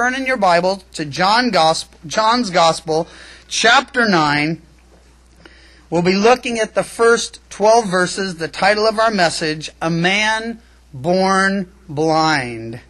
turn in your Bible to John's Gospel, chapter 9. We'll be looking at the first 12 verses. The title of our message, A Man Born Blind.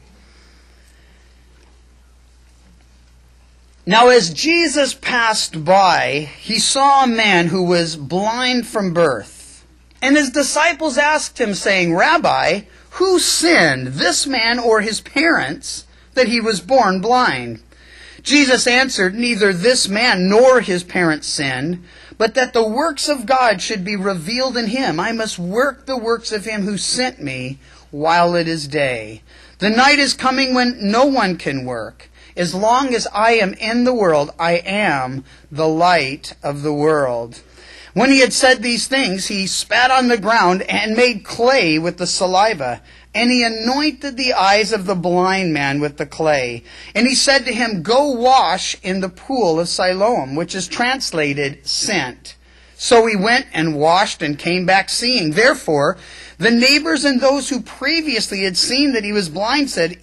Now, as Jesus passed by, he saw a man who was blind from birth. And his disciples asked him, saying, Rabbi, who sinned, this man or his parents, that he was born blind? Jesus answered, Neither this man nor his parents sinned, but that the works of God should be revealed in him. I must work the works of him who sent me while it is day. The night is coming when no one can work. As long as I am in the world, I am the light of the world. When he had said these things, he spat on the ground and made clay with the saliva. And he anointed the eyes of the blind man with the clay. And he said to him, Go wash in the pool of Siloam, which is translated sent. So he went and washed and came back seeing. Therefore, the neighbors and those who previously had seen that he was blind said,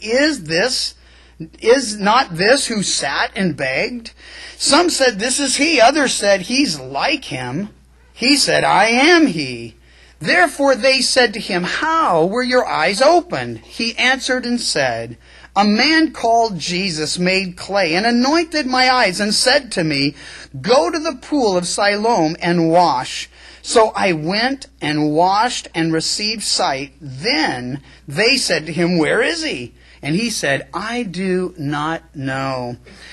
Is not this who sat and begged? Some said, This is he. Others said, He's like him. He said, I am he. Therefore they said to him, How were your eyes opened? He answered and said, A man called Jesus made clay and anointed my eyes and said to me, Go to the pool of Siloam and wash. So I went and washed and received sight. Then they said to him, Where is he? And he said, I do not know.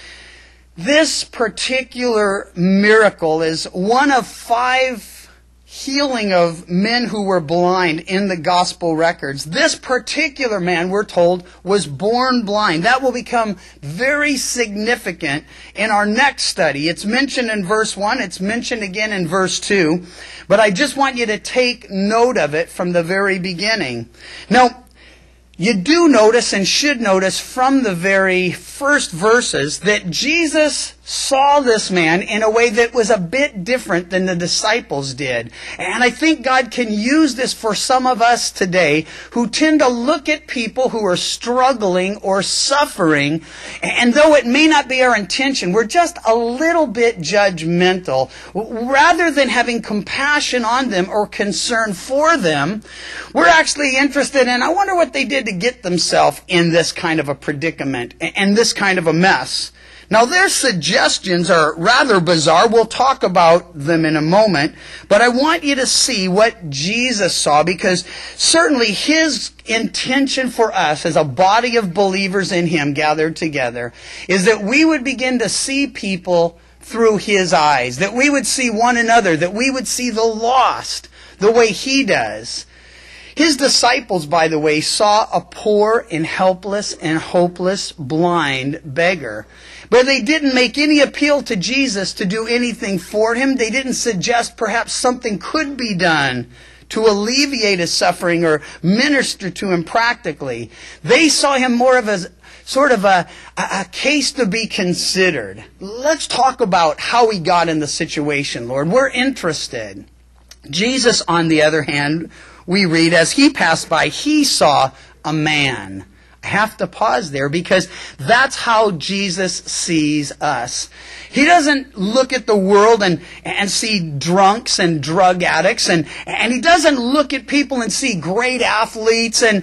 This particular miracle is one of 5 healing of men who were blind in the gospel records. This particular man, we're told, was born blind. That will become very significant in our next study. It's mentioned in verse 1. It's mentioned again in verse 2. But I just want you to take note of it from the very beginning. Now, you do notice and should notice from the very first verses that Jesus saw this man in a way that was a bit different than the disciples did. And I think God can use this for some of us today who tend to look at people who are struggling or suffering, and though it may not be our intention, we're just a little bit judgmental. Rather than having compassion on them or concern for them, we're actually interested in, I wonder what they did to get themselves in this kind of a predicament and this kind of a mess. Now, their suggestions are rather bizarre. We'll talk about them in a moment. But I want you to see what Jesus saw, because certainly his intention for us as a body of believers in him gathered together is that we would begin to see people through his eyes, that we would see one another, that we would see the lost the way he does. His disciples, by the way, saw a poor and helpless and hopeless blind beggar. But they didn't make any appeal to Jesus to do anything for him. They didn't suggest perhaps something could be done to alleviate his suffering or minister to him practically. They saw him more of as sort of a case to be considered. Let's talk about how he got in the situation, Lord. We're interested. Jesus, on the other hand, we read, as he passed by, he saw a man. I have to pause there because that's how Jesus sees us. He doesn't look at the world and see drunks and drug addicts, and he doesn't look at people and see great athletes and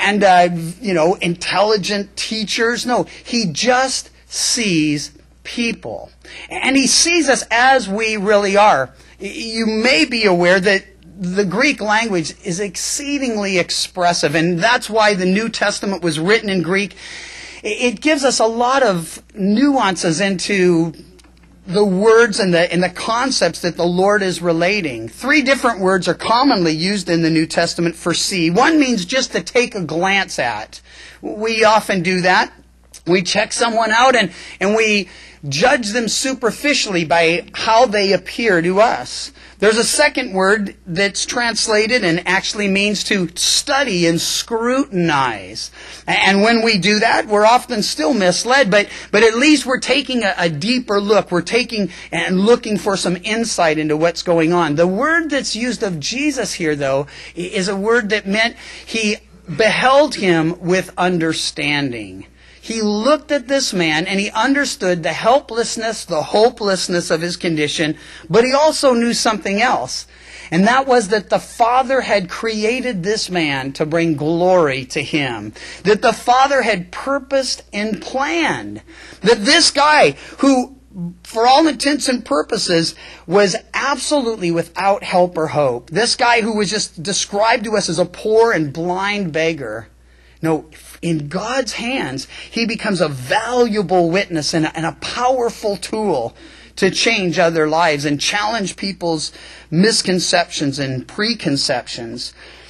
intelligent teachers. No, he just sees people. And he sees us as we really are. You may be aware that the Greek language is exceedingly expressive, and that's why the New Testament was written in Greek. It gives us a lot of nuances into the words and the concepts that the Lord is relating. 3 different words are commonly used in the New Testament for see. One means just to take a glance at. We often do that. We check someone out and we judge them superficially by how they appear to us. There's a second word that's translated and actually means to study and scrutinize. And when we do that, we're often still misled, but at least we're taking a deeper look. We're taking and looking for some insight into what's going on. The word that's used of Jesus here, though, is a word that meant he beheld him with understanding. He looked at this man and he understood the helplessness, the hopelessness of his condition, but he also knew something else. And that was that the Father had created this man to bring glory to him. That the Father had purposed and planned. That this guy who, for all intents and purposes, was absolutely without help or hope. This guy who was just described to us as a poor and blind beggar. No, in God's hands, he becomes a valuable witness and a powerful tool to change other lives and challenge people's misconceptions and preconceptions.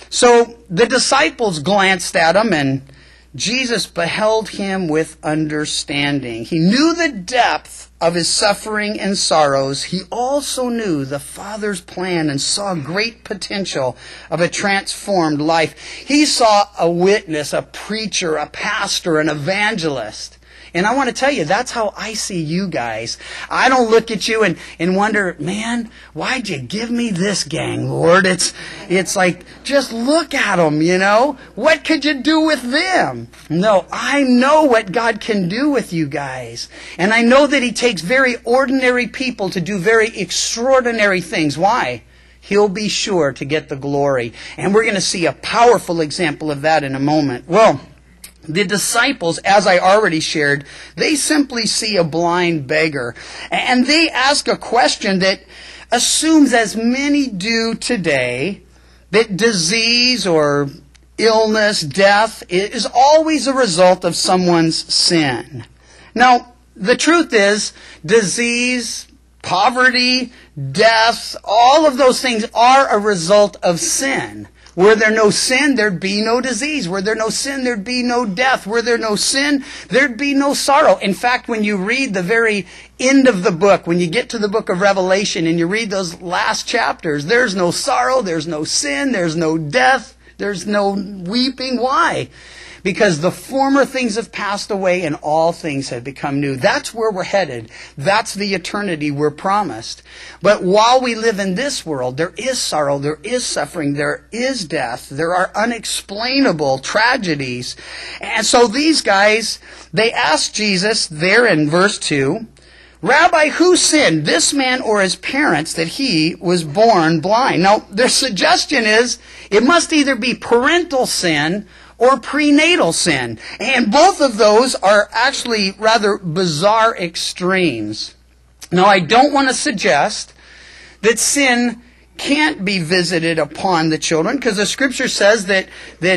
So the disciples glanced at him, and Jesus beheld him with understanding. He knew the depth of his suffering and sorrows. He also knew the Father's plan and saw great potential of a transformed life. He saw a witness, a preacher, a pastor, an evangelist. And I want to tell you, that's how I see you guys. I don't look at you and wonder, man, why'd you give me this gang, Lord? It's like, just look at them, you know? What could you do with them? No, I know what God can do with you guys. And I know that He takes very ordinary people to do very extraordinary things. Why? He'll be sure to get the glory. And we're going to see a powerful example of that in a moment. Well, the disciples, as I already shared, they simply see a blind beggar. And they ask a question that assumes, as many do today, that disease or illness, death, is always a result of someone's sin. Now, the truth is, disease, poverty, death, all of those things are a result of sin. Were there no sin, there'd be no disease. Were there no sin, there'd be no death. Were there no sin, there'd be no sorrow. In fact, when you read the very end of the book, when you get to the book of Revelation and you read those last chapters, there's no sorrow, there's no sin, there's no death, there's no weeping. Why? Because the former things have passed away and all things have become new. That's where we're headed. That's the eternity we're promised. But while we live in this world, there is sorrow, there is suffering, there is death, there are unexplainable tragedies. And so these guys, they asked Jesus there in verse 2, Rabbi, who sinned, this man or his parents, that he was born blind? Now, their suggestion is it must either be parental sin or prenatal sin. And both of those are actually rather bizarre extremes. Now, I don't want to suggest that sin can't be visited upon the children, because the Scripture says that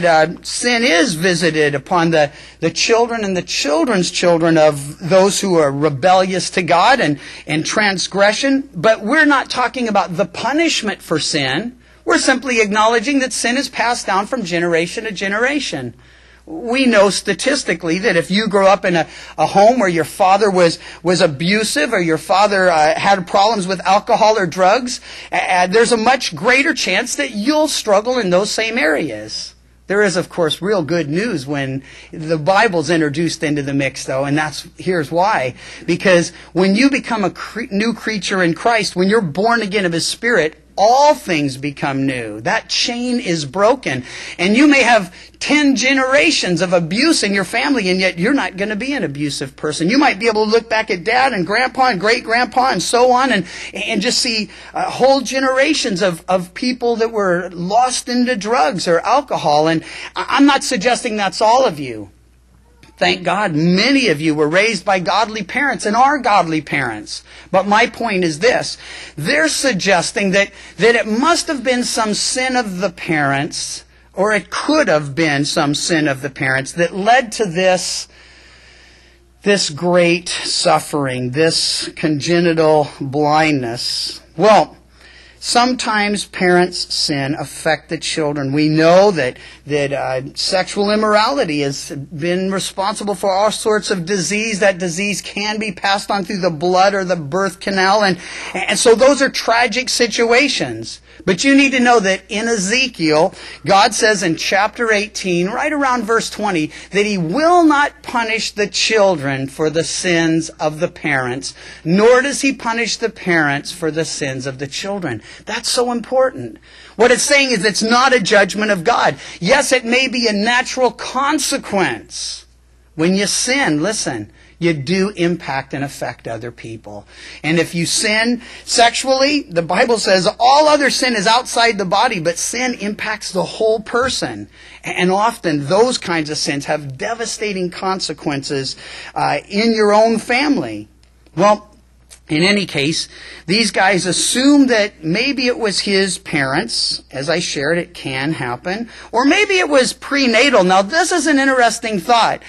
sin is visited upon the children and the children's children of those who are rebellious to God and transgression. But we're not talking about the punishment for sin. We're simply acknowledging that sin is passed down from generation to generation. We know statistically that if you grow up in a home where your father was abusive or your father had problems with alcohol or drugs, there's a much greater chance that you'll struggle in those same areas. There is, of course, real good news when the Bible's introduced into the mix, though, and here's why. Because when you become a new creature in Christ, when you're born again of His Spirit, all things become new. That chain is broken. And you may have 10 generations of abuse in your family, and yet you're not going to be an abusive person. You might be able to look back at dad and grandpa and great-grandpa and so on and just see whole generations of people that were lost into drugs or alcohol. And I'm not suggesting that's all of you. Thank God many of you were raised by godly parents and are godly parents. But my point is this. They're suggesting that it must have been some sin of the parents, or it could have been some sin of the parents that led to this great suffering, this congenital blindness. Well, sometimes parents' sin affect the children. We know that sexual immorality has been responsible for all sorts of disease. That disease can be passed on through the blood or the birth canal. And so those are tragic situations. But you need to know that in Ezekiel, God says in chapter 18, right around verse 20, that He will not punish the children for the sins of the parents, nor does He punish the parents for the sins of the children. That's so important. What it's saying is it's not a judgment of God. Yes, it may be a natural consequence, When you sin, listen, you do impact and affect other people. And if you sin sexually, the Bible says all other sin is outside the body, but sin impacts the whole person. And often those kinds of sins have devastating consequences in your own family. Well, in any case, these guys assume that maybe it was his parents. As I shared, it can happen. Or maybe it was prenatal. Now, this is an interesting thought.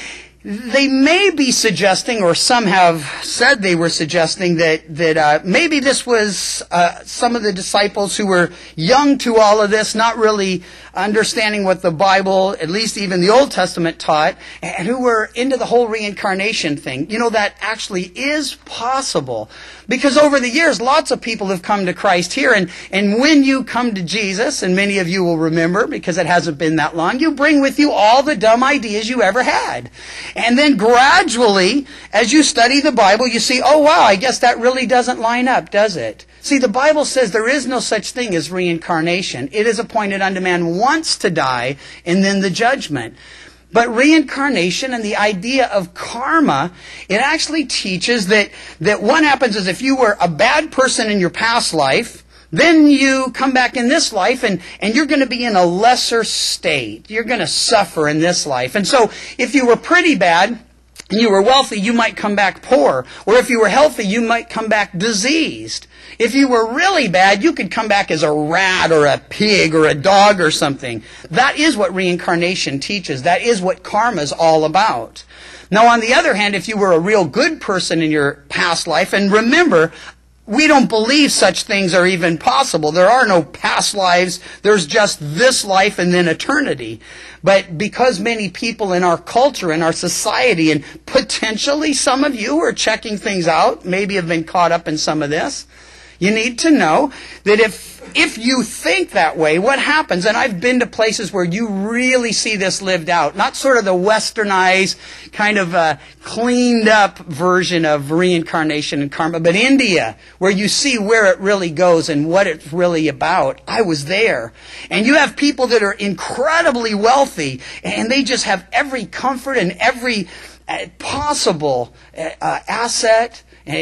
They may be suggesting, or some have said they were suggesting, that maybe this was some of the disciples who were young to all of this, not really understanding what the Bible, at least even the Old Testament, taught, and who were into the whole reincarnation thing. You know, that actually is possible. Because over the years, lots of people have come to Christ here, and when you come to Jesus, and many of you will remember, because it hasn't been that long, you bring with you all the dumb ideas you ever had. And then gradually, as you study the Bible, you see, oh wow, I guess that really doesn't line up, does it? See, the Bible says there is no such thing as reincarnation. It is appointed unto man once to die, and then the judgment. But reincarnation and the idea of karma, it actually teaches that what happens is if you were a bad person in your past life, then you come back in this life and you're going to be in a lesser state. You're going to suffer in this life. And so if you were pretty bad and you were wealthy, you might come back poor. Or if you were healthy, you might come back diseased. If you were really bad, you could come back as a rat or a pig or a dog or something. That is what reincarnation teaches. That is what karma is all about. Now, on the other hand, if you were a real good person in your past life, and remember, we don't believe such things are even possible. There are no past lives. There's just this life and then eternity. But because many people in our culture, in our society, and potentially some of you who are checking things out, maybe have been caught up in some of this, you need to know that if you think that way, what happens, and I've been to places where you really see this lived out, not sort of the westernized, kind of cleaned up version of reincarnation and karma, but India, where you see where it really goes and what it's really about. I was there. And you have people that are incredibly wealthy, and they just have every comfort and every possible asset,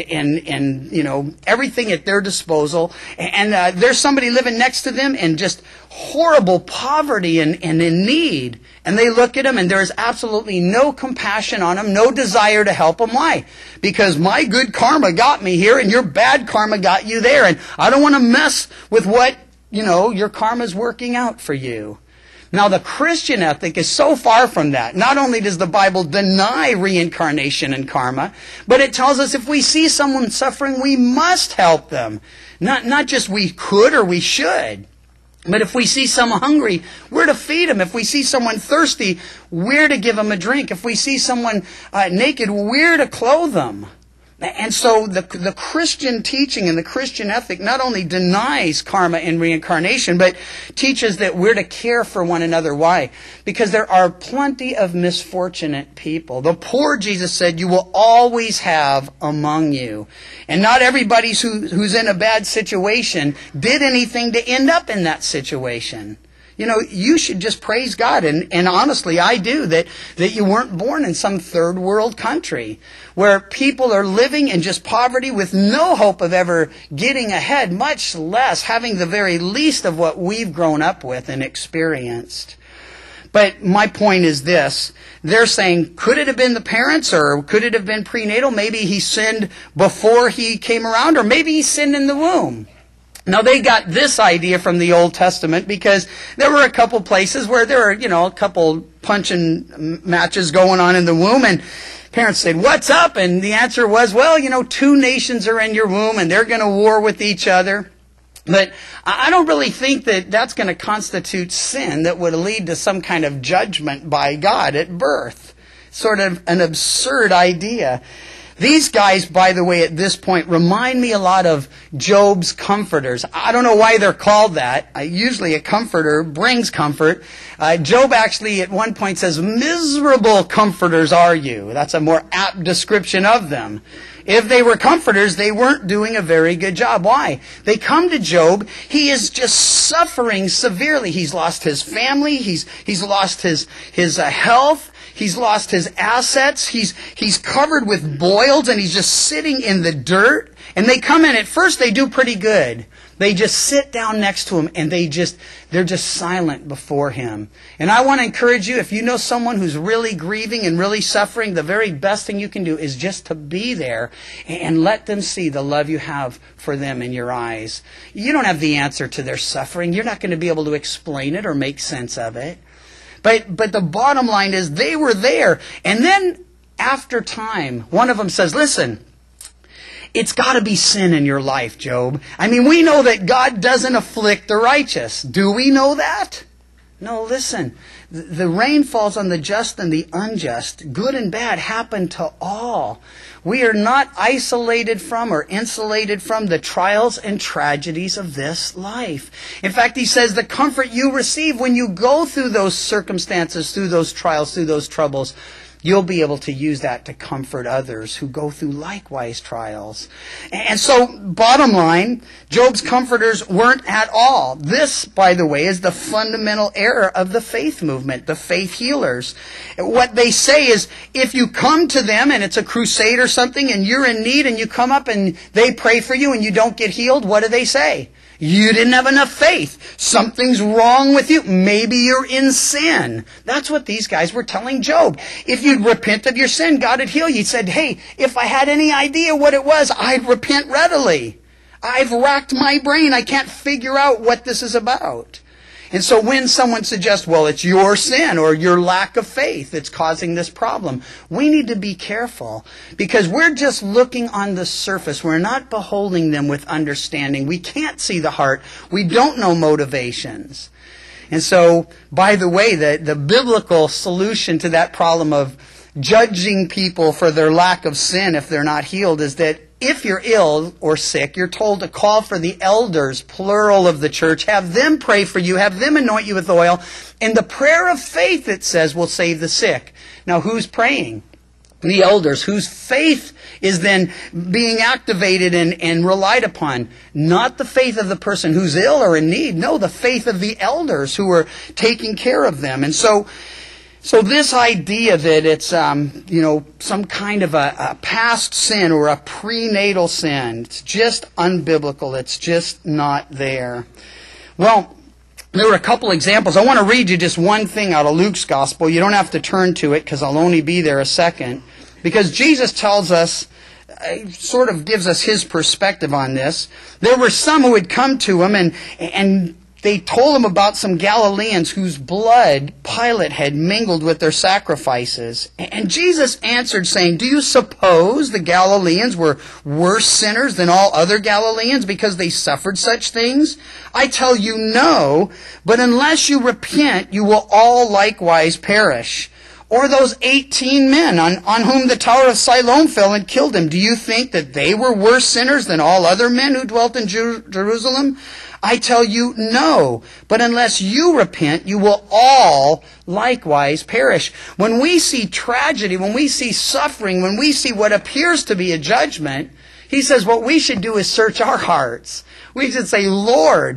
and you know, everything at their disposal, and there's somebody living next to them in just horrible poverty and in need, and they look at them and there's absolutely no compassion on them, no desire to help them. Why? Because my good karma got me here and your bad karma got you there, and I don't want to mess with what, you know, your karma's working out for you. Now, the Christian ethic is so far from that. Not only does the Bible deny reincarnation and karma, but it tells us if we see someone suffering, we must help them. Not just we could or we should. But if we see someone hungry, we're to feed them. If we see someone thirsty, we're to give them a drink. If we see someone naked, we're to clothe them. And so the Christian teaching and the Christian ethic not only denies karma and reincarnation, but teaches that we're to care for one another. Why? Because there are plenty of misfortunate people. The poor, Jesus said, you will always have among you. And not everybody who's in a bad situation did anything to end up in that situation. You know, you should just praise God, and honestly, I do, that you weren't born in some third world country where people are living in just poverty with no hope of ever getting ahead, much less having the very least of what we've grown up with and experienced. But my point is this. They're saying, could it have been the parents, or could it have been prenatal? Maybe he sinned before he came around, or maybe he sinned in the womb. Now, they got this idea from the Old Testament because there were a couple places where there were, you know, a couple punching matches going on in the womb, and parents said, what's up? And the answer was, well, you know, 2 nations are in your womb and they're going to war with each other. But I don't really think that that's going to constitute sin that would lead to some kind of judgment by God at birth. Sort of an absurd idea. These guys, by the way, at this point, remind me a lot of Job's comforters. I don't know why they're called that. Usually a comforter brings comfort. Job actually at one point says, miserable comforters are you. That's a more apt description of them. If they were comforters, they weren't doing a very good job. Why? They come to Job. He is just suffering severely. He's lost his family. He's lost his health. He's lost his assets. He's covered with boils, and he's just sitting in the dirt. And they come in. At first, they do pretty good. They just sit down next to him, and they're just silent before him. And I want to encourage you, if you know someone who's really grieving and really suffering, the very best thing you can do is just to be there and let them see the love you have for them in your eyes. You don't have the answer to their suffering. You're not going to be able to explain it or make sense of it. But the bottom line is they were there. And then after time, one of them says, listen, it's got to be sin in your life, Job. I mean, we know that God doesn't afflict the righteous. Do we know that? No, listen. The rain falls on the just and the unjust. Good and bad happen to all. We are not isolated from or insulated from the trials and tragedies of this life. In fact, he says the comfort you receive when you go through those circumstances, through those trials, through those troubles, you'll be able to use that to comfort others who go through likewise trials. And so, bottom line, Job's comforters weren't at all. This, by the way, is the fundamental error of the faith movement, the faith healers. What they say is, if you come to them and it's a crusade or something and you're in need and you come up and they pray for you and you don't get healed, what do they say? You didn't have enough faith. Something's wrong with you. Maybe you're in sin. That's what these guys were telling Job. If you'd repent of your sin, God would heal you. He said, hey, if I had any idea what it was, I'd repent readily. I've racked my brain. I can't figure out what this is about. And so when someone suggests, well, it's your sin or your lack of faith that's causing this problem, we need to be careful because we're just looking on the surface. We're not beholding them with understanding. We can't see the heart. We don't know motivations. And so, by the way, the biblical solution to that problem of judging people for their lack of sin if they're not healed is that if you're ill or sick, you're told to call for the elders, plural of the church, have them pray for you, have them anoint you with oil, and the prayer of faith, it says, will save the sick. Now, who's praying? The elders, whose faith is then being activated and relied upon. Not the faith of the person who's ill or in need. No, the faith of the elders who are taking care of them. And so this idea that it's, some kind of a past sin or a prenatal sin, it's just unbiblical. It's just not there. Well, there were a couple examples. I want to read you just one thing out of Luke's gospel. You don't have to turn to it because I'll only be there a second. Because Jesus tells us, sort of gives us his perspective on this. There were some who had come to him and they told him about some Galileans whose blood Pilate had mingled with their sacrifices. And Jesus answered saying, do you suppose the Galileans were worse sinners than all other Galileans because they suffered such things? I tell you no, but unless you repent, you will all likewise perish. Or those 18 men on whom the Tower of Siloam fell and killed them. Do you think that they were worse sinners than all other men who dwelt in Jerusalem? I tell you, no. But unless you repent, you will all likewise perish. When we see tragedy, when we see suffering, when we see what appears to be a judgment, he says what we should do is search our hearts. We should say, Lord,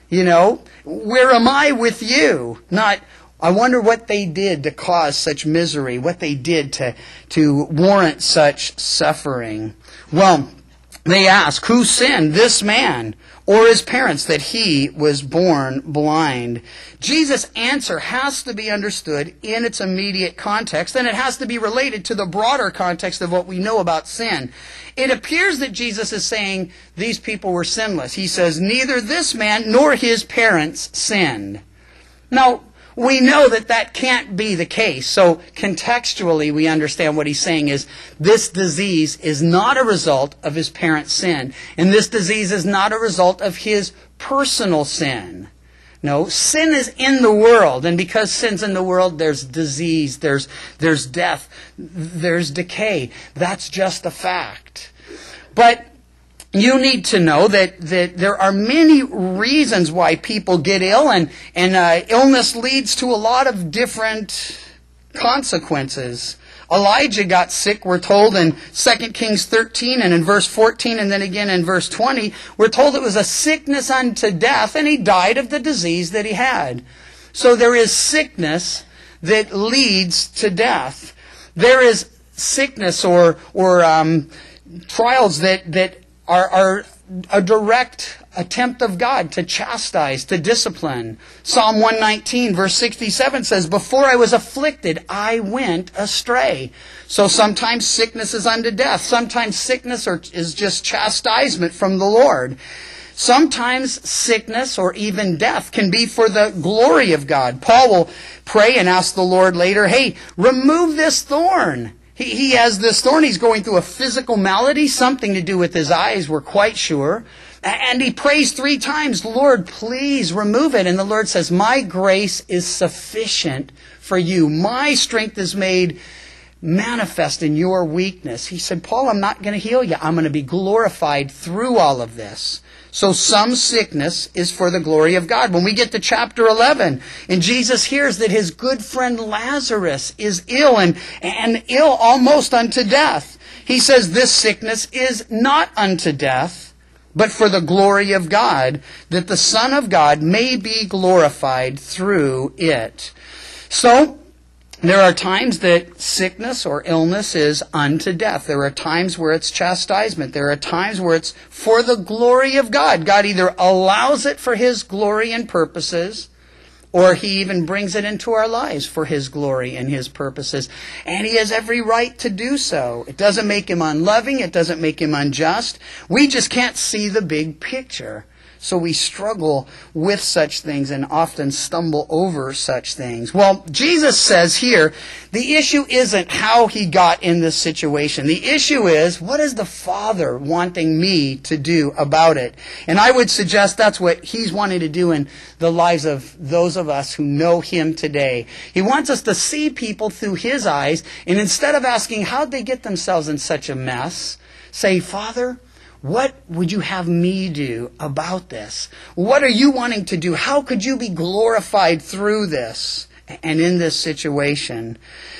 where am I with you? Not, I wonder what they did to cause such misery, what they did to warrant such suffering. Well, they ask, who sinned, this man or his parents, that he was born blind? Jesus' answer has to be understood in its immediate context, and it has to be related to the broader context of what we know about sin. It appears that Jesus is saying these people were sinless. He says, neither this man nor his parents sinned. Now, we know that can't be the case. So contextually, we understand what he's saying is this disease is not a result of his parents' sin. And this disease is not a result of his personal sin. No, sin is in the world. And because sin's in the world, there's disease, there's death, there's decay. That's just a fact. But you need to know that there are many reasons why people get ill, and illness leads to a lot of different consequences. Elijah got sick, we're told, in 2 Kings 13 and in verse 14 and then again in verse 20. We're told it was a sickness unto death, and he died of the disease that he had. So there is sickness that leads to death. There is sickness or trials that are a direct attempt of God to chastise, to discipline. Psalm 119 verse 67 says, "Before I was afflicted, I went astray." So sometimes sickness is unto death. Sometimes sickness is just chastisement from the Lord. Sometimes sickness or even death can be for the glory of God. Paul will pray and ask the Lord later, "Hey, remove this thorn." He has this thorn. He's going through a physical malady, something to do with his eyes, we're quite sure. And he prays 3 times, "Lord, please remove it." And the Lord says, "My grace is sufficient for you. My strength is made manifest in your weakness." He said, "Paul, I'm not going to heal you. I'm going to be glorified through all of this." So some sickness is for the glory of God. When we get to chapter 11, and Jesus hears that his good friend Lazarus is ill and ill almost unto death, he says this sickness is not unto death, but for the glory of God, that the Son of God may be glorified through it. So, there are times that sickness or illness is unto death. There are times where it's chastisement. There are times where it's for the glory of God. God either allows it for his glory and purposes, or he even brings it into our lives for his glory and his purposes. And he has every right to do so. It doesn't make him unloving. It doesn't make him unjust. We just can't see the big picture. So we struggle with such things and often stumble over such things. Well, Jesus says here, the issue isn't how he got in this situation. The issue is, what is the Father wanting me to do about it? And I would suggest that's what he's wanting to do in the lives of those of us who know him today. He wants us to see people through his eyes, and instead of asking how'd they get themselves in such a mess, say, "Father, what would you have me do about this? What are you wanting to do? How could you be glorified through this and in this situation?"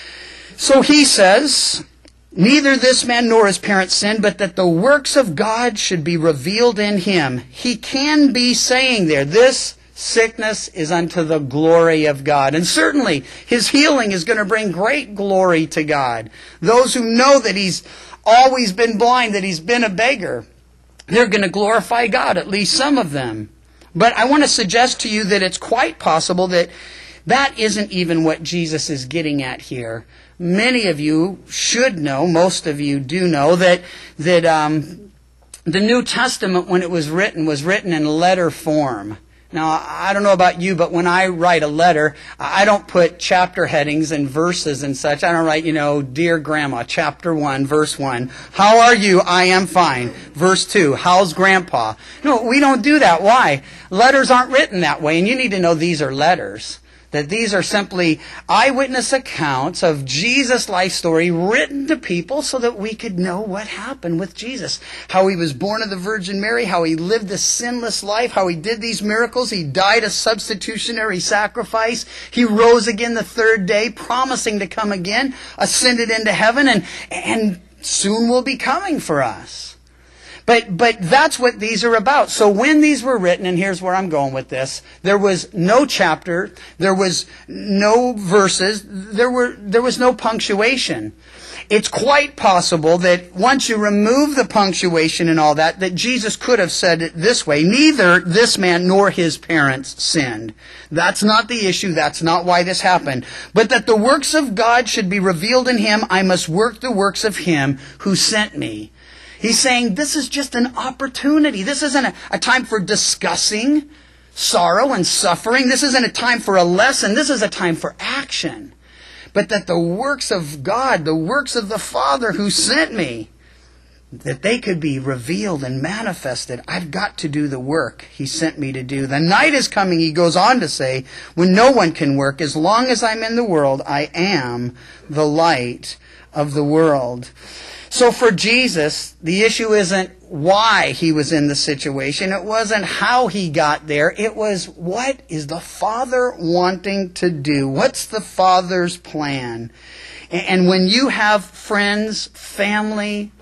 So he says, "Neither this man nor his parents sinned, but that the works of God should be revealed in him." He can be saying there, this sickness is unto the glory of God. And certainly his healing is going to bring great glory to God. Those who know that he's always been blind, that he's been a beggar, they're going to glorify God, at least some of them. But I want to suggest to you that it's quite possible that that isn't even what Jesus is getting at here. Many of you should know, most of you do know, that the New Testament, when it was written in letter form. Now, I don't know about you, but when I write a letter, I don't put chapter headings and verses and such. I don't write, "Dear Grandma, chapter 1, verse 1. How are you? I am fine. Verse 2, how's Grandpa?" No, we don't do that. Why? Letters aren't written that way, and you need to know these are letters. That these are simply eyewitness accounts of Jesus' life story written to people so that we could know what happened with Jesus. How he was born of the Virgin Mary, how he lived a sinless life, how he did these miracles. He died a substitutionary sacrifice. He rose again the 3rd day, promising to come again, ascended into heaven, and soon will be coming for us. But that's what these are about. So when these were written, and here's where I'm going with this, there was no chapter, there was no verses, there was no punctuation. It's quite possible that once you remove the punctuation and all that Jesus could have said it this way, "Neither this man nor his parents sinned." That's not the issue. That's not why this happened. But that the works of God should be revealed in him, I must work the works of him who sent me. He's saying this is just an opportunity. This isn't a time for discussing sorrow and suffering. This isn't a time for a lesson. This is a time for action. But that the works of God, the works of the Father who sent me, that they could be revealed and manifested. I've got to do the work he sent me to do. The night is coming, he goes on to say, when no one can work. As long as I'm in the world, I am the light of the world. So for Jesus, the issue isn't why he was in the situation. It wasn't how he got there. It was, what is the Father wanting to do? What's the Father's plan? And when you have friends, family,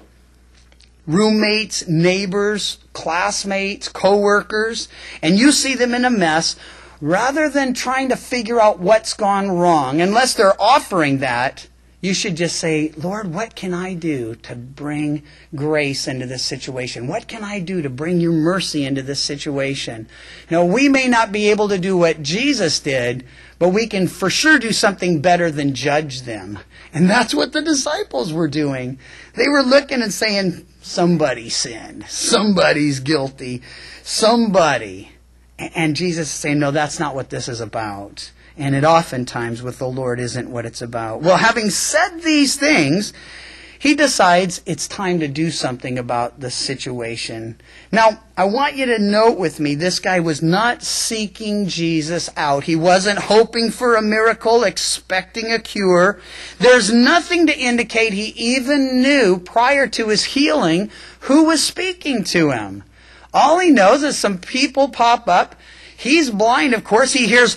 roommates, neighbors, classmates, co-workers, and you see them in a mess, rather than trying to figure out what's gone wrong, unless they're offering that, you should just say, Lord, what can I do to bring grace into this situation? What can I do to bring your mercy into this situation? Now, we may not be able to do what Jesus did, but we can for sure do something better than judge them. And that's what the disciples were doing. They were looking and saying, somebody sinned. Somebody's guilty. Somebody. And Jesus is saying, no, that's not what this is about. And it oftentimes with the Lord isn't what it's about. Well, having said these things, he decides it's time to do something about the situation. Now, I want you to note with me, this guy was not seeking Jesus out. He wasn't hoping for a miracle, expecting a cure. There's nothing to indicate he even knew prior to his healing who was speaking to him. All he knows is some people pop up. He's blind, of course. He hears...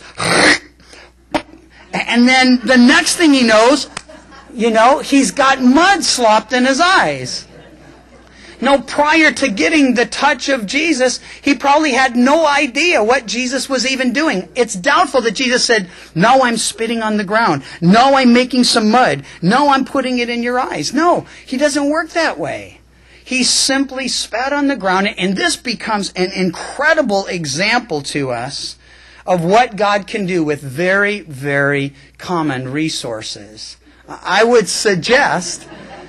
And then the next thing he knows, he's got mud slopped in his eyes. No, prior to getting the touch of Jesus, he probably had no idea what Jesus was even doing. It's doubtful that Jesus said, no, I'm spitting on the ground. No, I'm making some mud. No, I'm putting it in your eyes. No, he doesn't work that way. He simply spat on the ground, and this becomes an incredible example to us of what God can do with very, very common resources. I would suggest,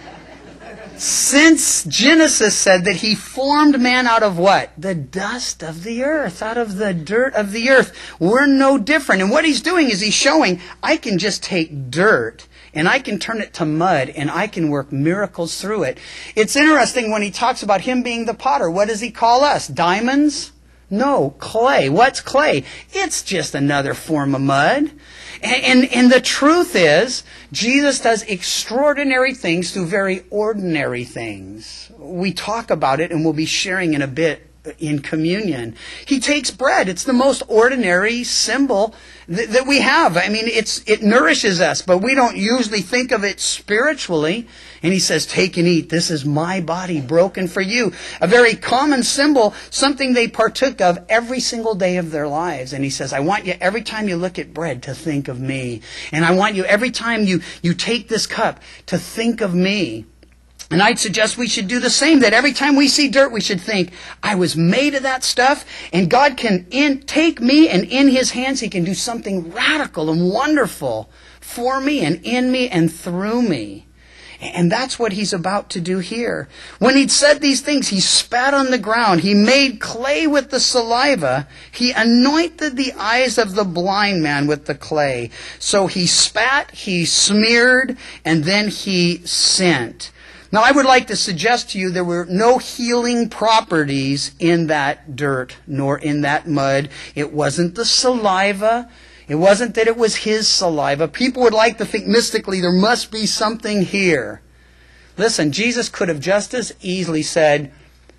since Genesis said that he formed man out of what? The dust of the earth, out of the dirt of the earth. We're no different. And what he's doing is he's showing, I can just take dirt and I can turn it to mud, and I can work miracles through it. It's interesting when he talks about him being the potter. What does he call us? Diamonds? No, clay. What's clay? It's just another form of mud. And the truth is, Jesus does extraordinary things through very ordinary things. We talk about it, and we'll be sharing in a bit in communion. He takes bread. It's the most ordinary symbol that we have. I mean, it nourishes us, but we don't usually think of it spiritually. And he says, take and eat. This is my body broken for you. A very common symbol, something they partook of every single day of their lives. And he says, I want you every time you look at bread to think of me. And I want you every time you take this cup to think of me. And I'd suggest we should do the same, that every time we see dirt, we should think, I was made of that stuff, and God can take me, and in his hands he can do something radical and wonderful for me and in me and through me. And that's what he's about to do here. When he'd said these things, he spat on the ground. He made clay with the saliva. He anointed the eyes of the blind man with the clay. So he spat, he smeared, and then he sent. Now, I would like to suggest to you there were no healing properties in that dirt, nor in that mud. It wasn't the saliva. It wasn't that it was his saliva. People would like to think mystically there must be something here. Listen, Jesus could have just as easily said,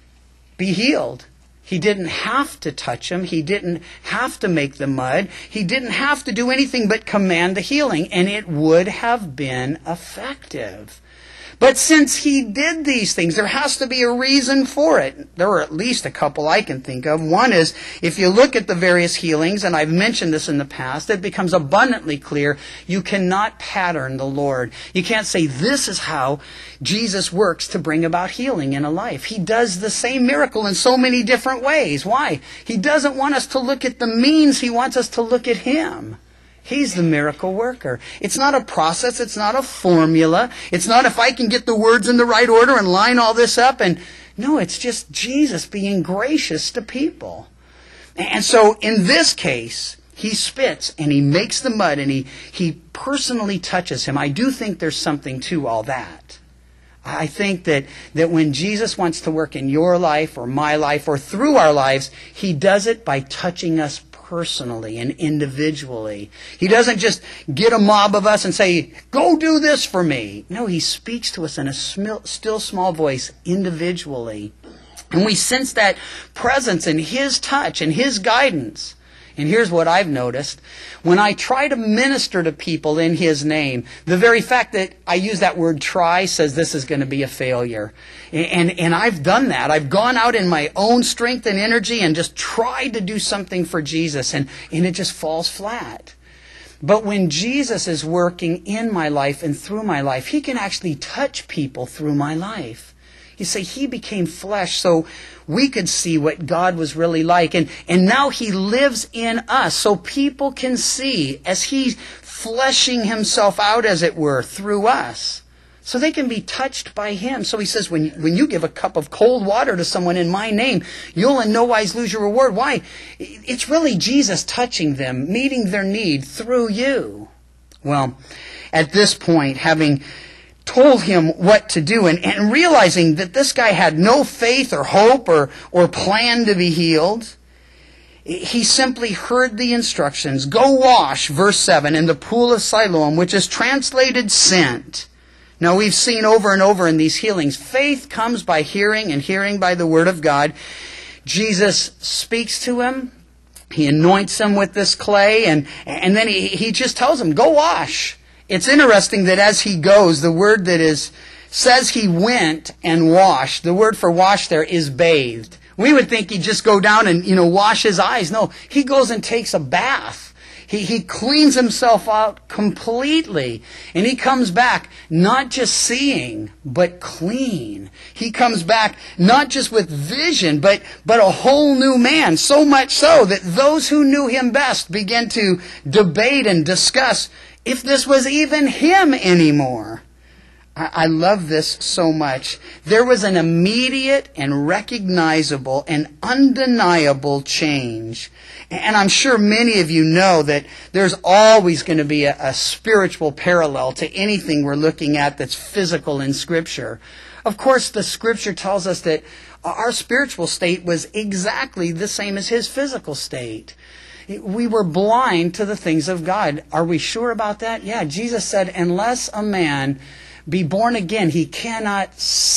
be healed. He didn't have to touch him. He didn't have to make the mud. He didn't have to do anything but command the healing, and it would have been effective. But since he did these things, there has to be a reason for it. There are at least a couple I can think of. One is, if you look at the various healings, and I've mentioned this in the past, it becomes abundantly clear you cannot pattern the Lord. You can't say this is how Jesus works to bring about healing in a life. He does the same miracle in so many different ways. Why? He doesn't want us to look at the means. He wants us to look at him. He's the miracle worker. It's not a process. It's not a formula. It's not if I can get the words in the right order and line all this up. No, it's just Jesus being gracious to people. And so in this case, he spits and he makes the mud and he personally touches him. I do think there's something to all that. I think that when Jesus wants to work in your life or my life or through our lives, he does it by touching us personally and individually. He doesn't just get a mob of us and say, go do this for me. No, he speaks to us in a still small voice individually. And we sense that presence and his touch and his guidance. And here's what I've noticed. When I try to minister to people in His name, the very fact that I use that word try says this is going to be a failure. And I've done that. I've gone out in my own strength and energy and just tried to do something for Jesus, and it just falls flat. But when Jesus is working in my life and through my life, He can actually touch people through my life. You see, He became flesh so we could see what God was really like. And now He lives in us so people can see as He's fleshing Himself out, as it were, through us. So they can be touched by Him. So He says, when you give a cup of cold water to someone in my name, you'll in no wise lose your reward. Why? It's really Jesus touching them, meeting their need through you. Well, at this point, having told him what to do, and realizing that this guy had no faith or hope or plan to be healed, he simply heard the instructions. Go wash, verse 7, in the pool of Siloam, which is translated sent. Now, we've seen over and over in these healings, faith comes by hearing, and hearing by the Word of God. Jesus speaks to him. He anoints him with this clay, and then he just tells him, go wash. It's interesting that as he goes, the word that says he went and washed, the word for wash there is bathed. We would think he'd just go down and, wash his eyes. No, he goes and takes a bath. He cleans himself out completely. And he comes back not just seeing, but clean. He comes back not just with vision, but a whole new man. So much so that those who knew him best began to debate and discuss if this was even him anymore. I love this so much. There was an immediate and recognizable and undeniable change. And I'm sure many of you know that there's always going to be a spiritual parallel to anything we're looking at that's physical in Scripture. Of course, the Scripture tells us that our spiritual state was exactly the same as his physical state. We were blind to the things of God. Are we sure about that? Yeah, Jesus said, unless a man be born again, he cannot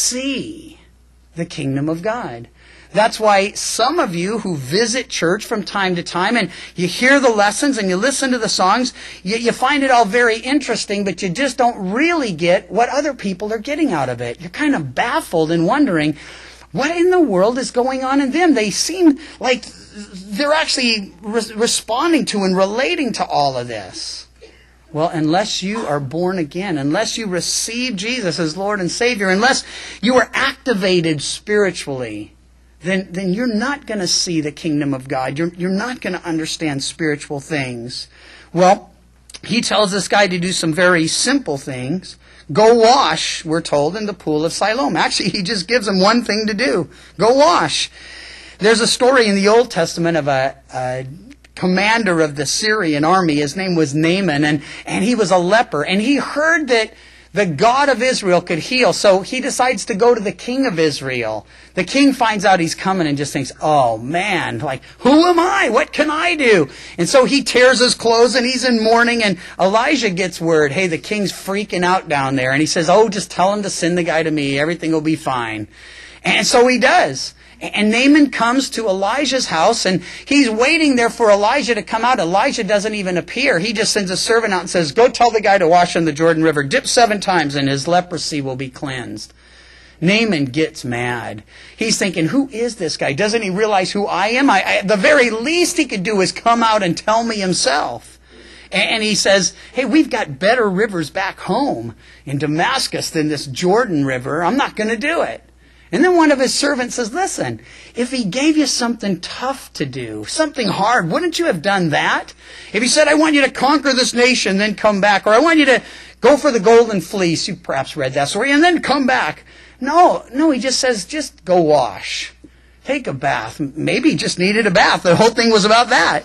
see the kingdom of God. That's why some of you who visit church from time to time and you hear the lessons and you listen to the songs, you find it all very interesting, but you just don't really get what other people are getting out of it. You're kind of baffled and wondering, what in the world is going on in them? They seem like they're actually responding to and relating to all of this. Well, unless you are born again, unless you receive Jesus as Lord and Savior, unless you are activated spiritually, then you're not going to see the kingdom of God. You're not going to understand spiritual things. Well, he tells this guy to do some very simple things. Go wash, we're told, in the pool of Siloam. Actually, he just gives him one thing to do. Go wash. There's a story in the Old Testament of a commander of the Syrian army. His name was Naaman, and he was a leper. And he heard that the God of Israel could heal, so he decides to go to the king of Israel. The king finds out he's coming and just thinks, oh man, who am I? What can I do? And so he tears his clothes and he's in mourning, and Elijah gets word, hey, the king's freaking out down there. And he says, oh, just tell him to send the guy to me. Everything will be fine. And so he does. And Naaman comes to Elijah's house, and he's waiting there for Elijah to come out. Elijah doesn't even appear. He just sends a servant out and says, go tell the guy to wash in the Jordan River. Dip 7 times and his leprosy will be cleansed. Naaman gets mad. He's thinking, who is this guy? Doesn't he realize who I am? The very least he could do is come out and tell me himself. And he says, hey, we've got better rivers back home in Damascus than this Jordan River. I'm not going to do it. And then one of his servants says, listen, if he gave you something tough to do, something hard, wouldn't you have done that? If he said, I want you to conquer this nation, then come back, or I want you to go for the golden fleece, you perhaps read that story, and then come back. No, he just says, just go wash. Take a bath. Maybe he just needed a bath. The whole thing was about that.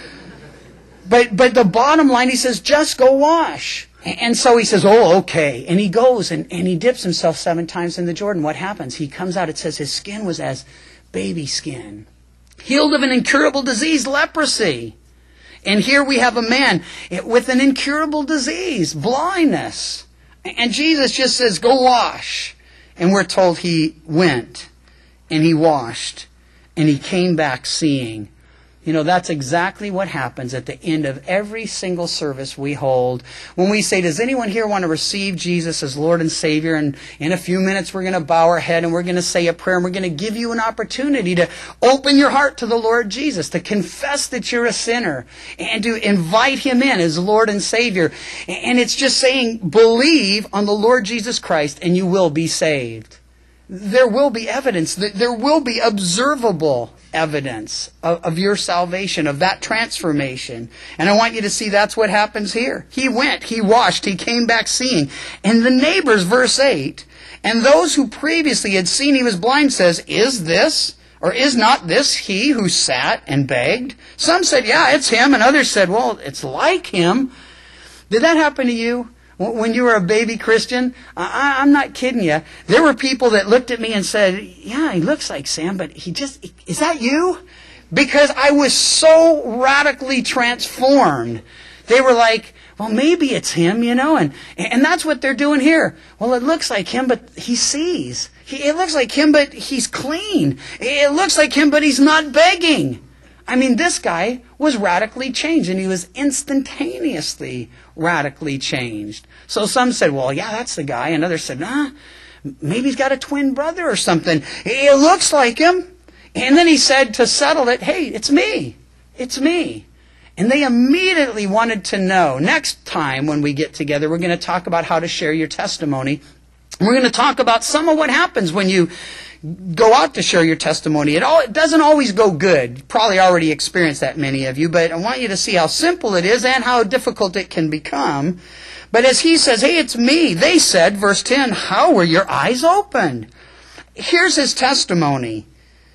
But the bottom line, he says, just go wash. And so he says, oh, okay. And he goes and he dips himself 7 times in the Jordan. What happens? He comes out, it says his skin was as baby skin. Healed of an incurable disease, leprosy. And here we have a man with an incurable disease, blindness. And Jesus just says, go wash. And we're told he went and he washed and he came back seeing. You know, that's exactly what happens at the end of every single service we hold. When we say, does anyone here want to receive Jesus as Lord and Savior? And in a few minutes we're going to bow our head and we're going to say a prayer and we're going to give you an opportunity to open your heart to the Lord Jesus, to confess that you're a sinner and to invite Him in as Lord and Savior. And it's just saying, believe on the Lord Jesus Christ and you will be saved. There will be evidence, there will be observable evidence of your salvation, of that transformation. And I want you to see that's what happens here. He went, he washed, he came back seeing. And the neighbors, verse 8, and those who previously had seen he was blind says, is this, or is not this he who sat and begged? Some said, yeah, it's him. And others said, well, it's like him. Did that happen to you? When you were a baby Christian, I'm not kidding you. There were people that looked at me and said, yeah, he looks like Sam, but is that you? Because I was so radically transformed. They were like, well, maybe it's him, you know, and that's what they're doing here. Well, it looks like him, but he sees. It looks like him, but he's clean. It looks like him, but he's not begging. I mean, this guy was radically changed, and he was instantaneously radically changed. So some said, well, yeah, that's the guy. And others said, nah, maybe he's got a twin brother or something. It looks like him. And then he said to settle it, hey, it's me. It's me. And they immediately wanted to know. Next time when we get together, we're going to talk about how to share your testimony. We're going to talk about some of what happens when you go out to share your testimony. It doesn't always go good. You probably already experienced that, many of you, but I want you to see how simple it is and how difficult it can become. But as he says, hey, it's me. They said, verse 10, how were your eyes opened? Here's his testimony.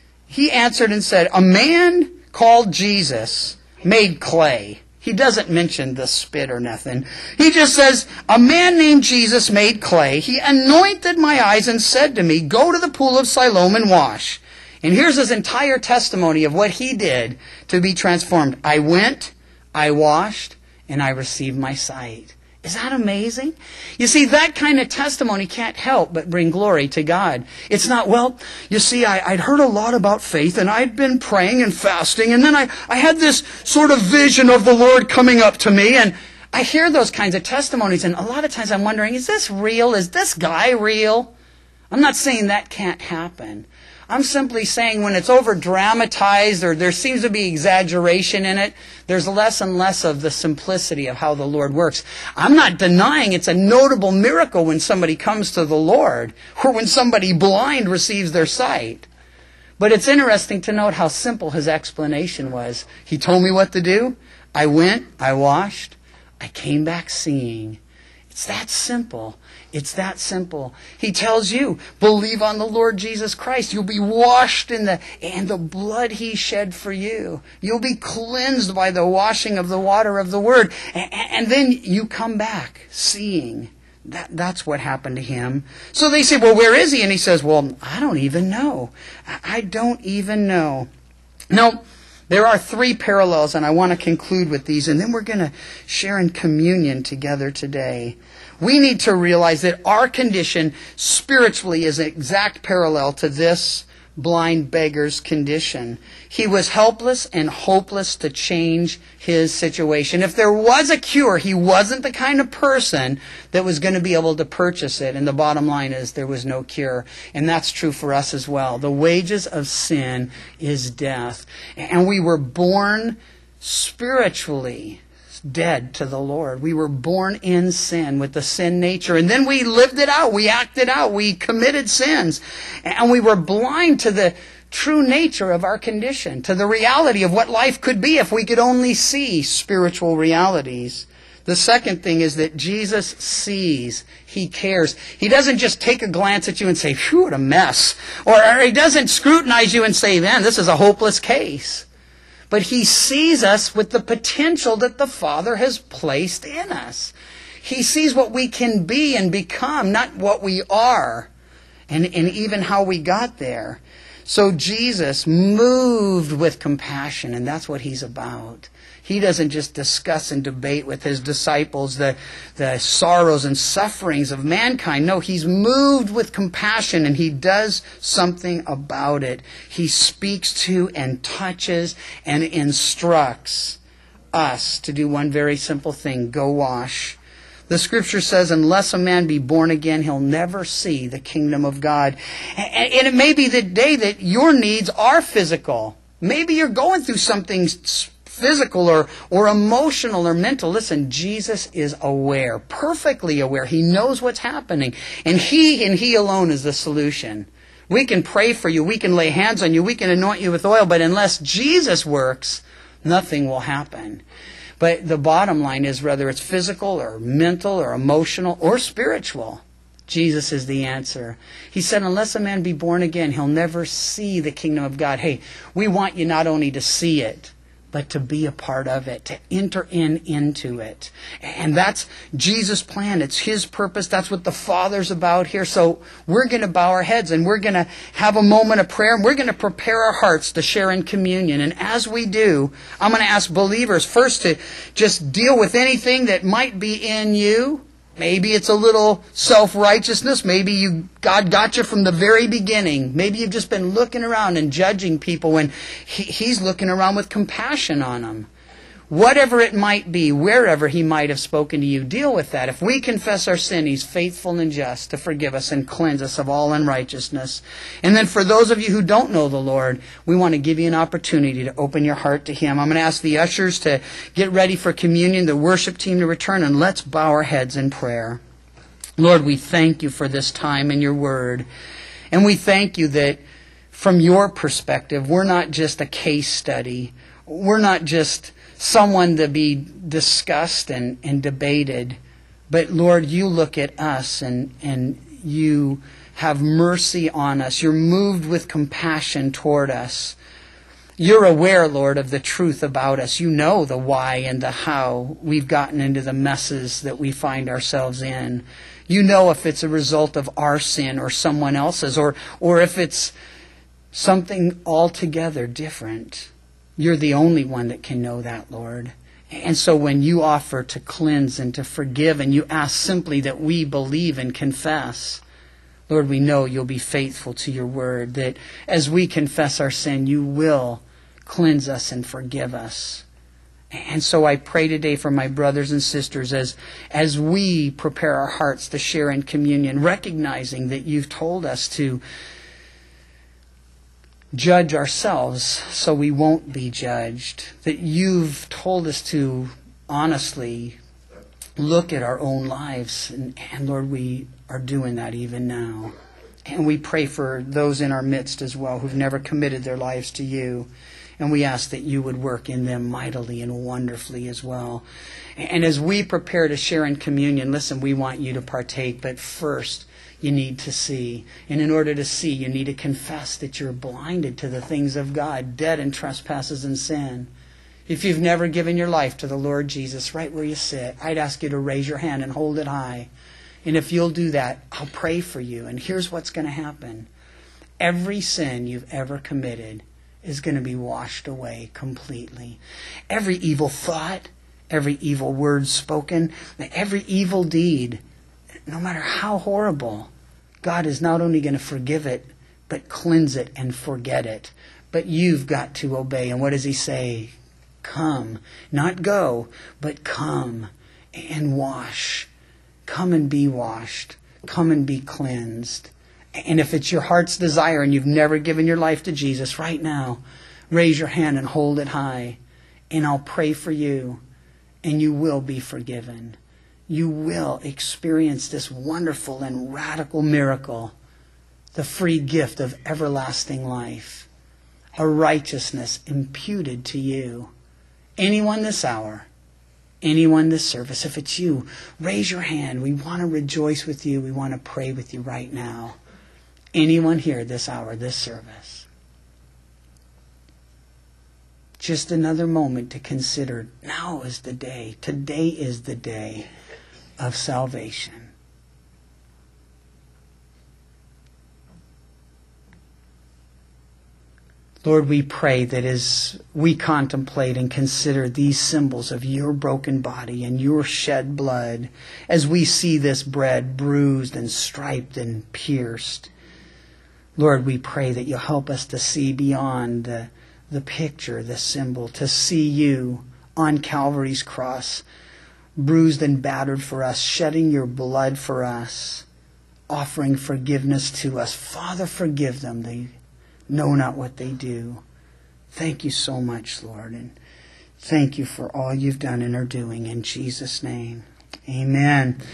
He answered and said, a man called Jesus made clay. He doesn't mention the spit or nothing. He just says, a man named Jesus made clay. He anointed my eyes and said to me, go to the pool of Siloam and wash. And here's his entire testimony of what he did to be transformed. I went, I washed, and I received my sight. Is that amazing? You see, that kind of testimony can't help but bring glory to God. It's not, well, you see, I'd heard a lot about faith, and I'd been praying and fasting, and then I had this sort of vision of the Lord coming up to me, and I hear those kinds of testimonies, and a lot of times I'm wondering, is this real? Is this guy real? I'm not saying that can't happen. I'm simply saying when it's over-dramatized or there seems to be exaggeration in it, there's less and less of the simplicity of how the Lord works. I'm not denying it's a notable miracle when somebody comes to the Lord or when somebody blind receives their sight. But it's interesting to note how simple his explanation was. He told me what to do. I went, I washed, I came back seeing. It's that simple. It's that simple. He tells you, believe on the Lord Jesus Christ. You'll be washed in the blood He shed for you. You'll be cleansed by the washing of the water of the Word. And then you come back seeing. That's what happened to him. So they say, well, where is he? And he says, well, I don't even know. I don't even know. Now, there are 3 parallels, and I want to conclude with these, and then we're going to share in communion together today. We need to realize that our condition spiritually is an exact parallel to this blind beggar's condition. He was helpless and hopeless to change his situation. If there was a cure, he wasn't the kind of person that was going to be able to purchase it. And the bottom line is there was no cure. And that's true for us as well. The wages of sin is death. And we were born spiritually dead to the Lord. We were born in sin with the sin nature. And then we lived it out. We acted out. We committed sins. And we were blind to the true nature of our condition, to the reality of what life could be if we could only see spiritual realities. The second thing is that Jesus sees. He cares. He doesn't just take a glance at you and say, phew, what a mess. Or He doesn't scrutinize you and say, man, this is a hopeless case. But He sees us with the potential that the Father has placed in us. He sees what we can be and become, not what we are, and even how we got there. So Jesus moved with compassion, and that's what he's about. He doesn't just discuss and debate with his disciples the sorrows and sufferings of mankind. No, he's moved with compassion, and he does something about it. He speaks to and touches and instructs us to do one very simple thing: go wash. The scripture says, unless a man be born again, he'll never see the kingdom of God. And it may be the day that your needs are physical. Maybe you're going through something physical or emotional or mental. Listen, Jesus is aware, perfectly aware. He knows what's happening. And He alone is the solution. We can pray for you. We can lay hands on you. We can anoint you with oil. But unless Jesus works, nothing will happen. But the bottom line is, whether it's physical or mental or emotional or spiritual, Jesus is the answer. He said, unless a man be born again, he'll never see the kingdom of God. Hey, we want you not only to see it, but to be a part of it, to enter into it. And that's Jesus' plan. It's His purpose. That's what the Father's about here. So we're going to bow our heads and we're going to have a moment of prayer. And we're going to prepare our hearts to share in communion. And as we do, I'm going to ask believers first to just deal with anything that might be in you. Maybe it's a little self-righteousness. Maybe God got you from the very beginning. Maybe you've just been looking around and judging people when He's looking around with compassion on them. Whatever it might be, wherever He might have spoken to you, deal with that. If we confess our sin, He's faithful and just to forgive us and cleanse us of all unrighteousness. And then for those of you who don't know the Lord, we want to give you an opportunity to open your heart to Him. I'm going to ask the ushers to get ready for communion, the worship team to return, and let's bow our heads in prayer. Lord, we thank You for this time in Your Word. And we thank You that from Your perspective, we're not just a case study. We're not just someone to be discussed and debated. But Lord, You look at us and You have mercy on us. You're moved with compassion toward us. You're aware, Lord, of the truth about us. You know the why and the how we've gotten into the messes that we find ourselves in. You know if it's a result of our sin or someone else's, or if it's something altogether different. You're the only one that can know that, Lord. And so when You offer to cleanse and to forgive, and You ask simply that we believe and confess, Lord, we know You'll be faithful to Your word, that as we confess our sin, You will cleanse us and forgive us. And so I pray today for my brothers and sisters as we prepare our hearts to share in communion, recognizing that You've told us to judge ourselves so we won't be judged, that You've told us to honestly look at our own lives. And Lord, we are doing that even now. And we pray for those in our midst as well who've never committed their lives to You. And we ask that You would work in them mightily and wonderfully as well. And as we prepare to share in communion, listen, we want you to partake, but first you need to see. And in order to see, you need to confess that you're blinded to the things of God, dead in trespasses and sin. If you've never given your life to the Lord Jesus, right where you sit, I'd ask you to raise your hand and hold it high. And if you'll do that, I'll pray for you. And here's what's going to happen. Every sin you've ever committed is going to be washed away completely. Every evil thought, every evil word spoken, every evil deed, no matter how horrible, God is not only going to forgive it, but cleanse it and forget it. But you've got to obey. And what does He say? Come. Not go, but come and wash. Come and be washed. Come and be cleansed. And if it's your heart's desire and you've never given your life to Jesus, right now, raise your hand and hold it high. And I'll pray for you. And you will be forgiven. You will experience this wonderful and radical miracle, the free gift of everlasting life, a righteousness imputed to you. Anyone this hour, anyone this service, if it's you, raise your hand. We want to rejoice with you. We want to pray with you right now. Anyone here this hour, this service. Just another moment to consider. Now is the day. Today is the day of salvation. Lord, we pray that as we contemplate and consider these symbols of your broken body and your shed blood, as we see this bread bruised and striped and pierced, Lord, we pray that you'll help us to see beyond the picture, the symbol, to see you on Calvary's cross, bruised and battered for us, shedding your blood for us, offering forgiveness to us. Father, forgive them. They know not what they do. Thank you so much, Lord, and thank you for all you've done and are doing. In Jesus' name, amen.